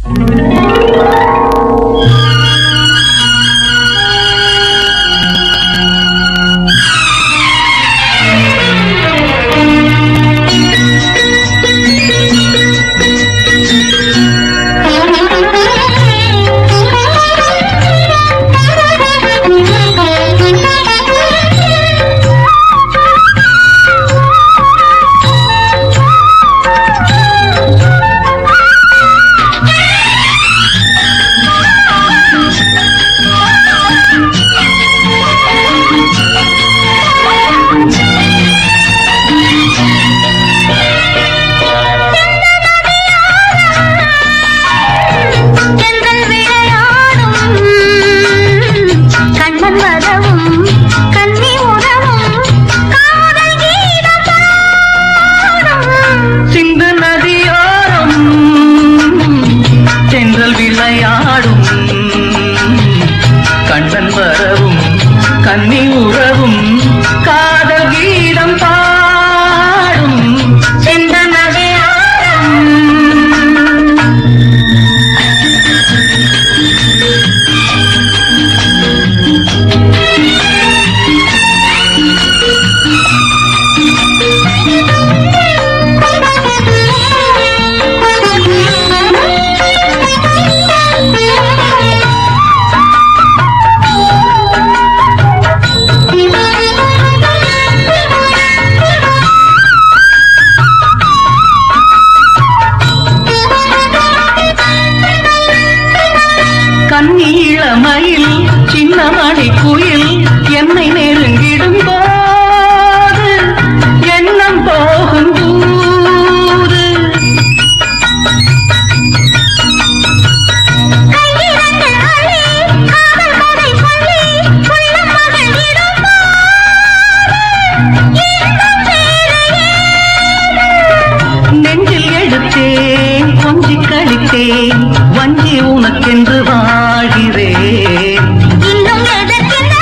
கன்னி உறவும் காதல் கீதம் பாடும் செந்தனடையாடும் கண்ணீளமயில் சின்னமணி குயில் என்னை நெருங்கிடும் போது எண்ணம் போகும் தூது நெஞ்சில் எடுத்தேன் கொஞ்சி கழித்தேன் வஞ்சி உனக்கென்று வாழ்கிறேன் இன்னும் எதற்கென்ன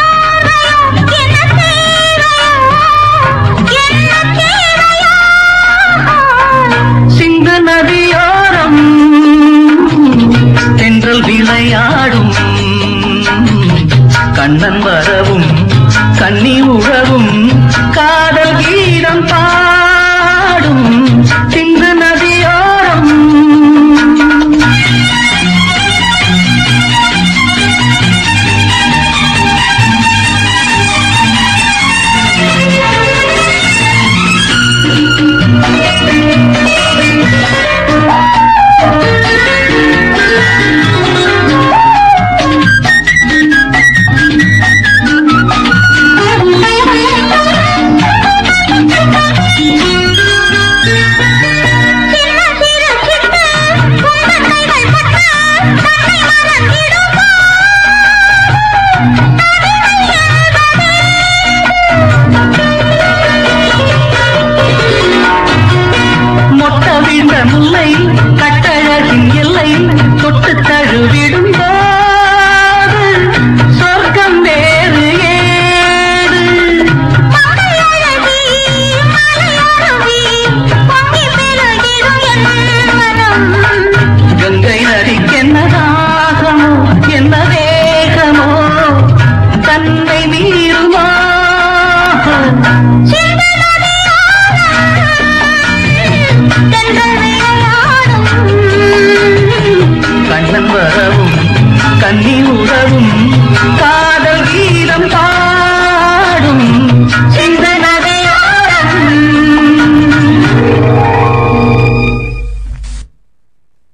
சிந்து நதியோரம் தென்றல் விளையாடும் கண்ணன் வரவும் கன்னி உறவும் காதல் கீதம் பாடும் சிந்து நதியோரம் முல்லை கட்டழகின் எல்லை தொட்டு தழுவிடும் போது சொர்க்கம் வேறு ஏது கங்கை நதிக்கென்ன தாகமோ என்ன வேகமோ தன்னை மீறுமா கண்ணன் வரவும் கன்னி உறவும்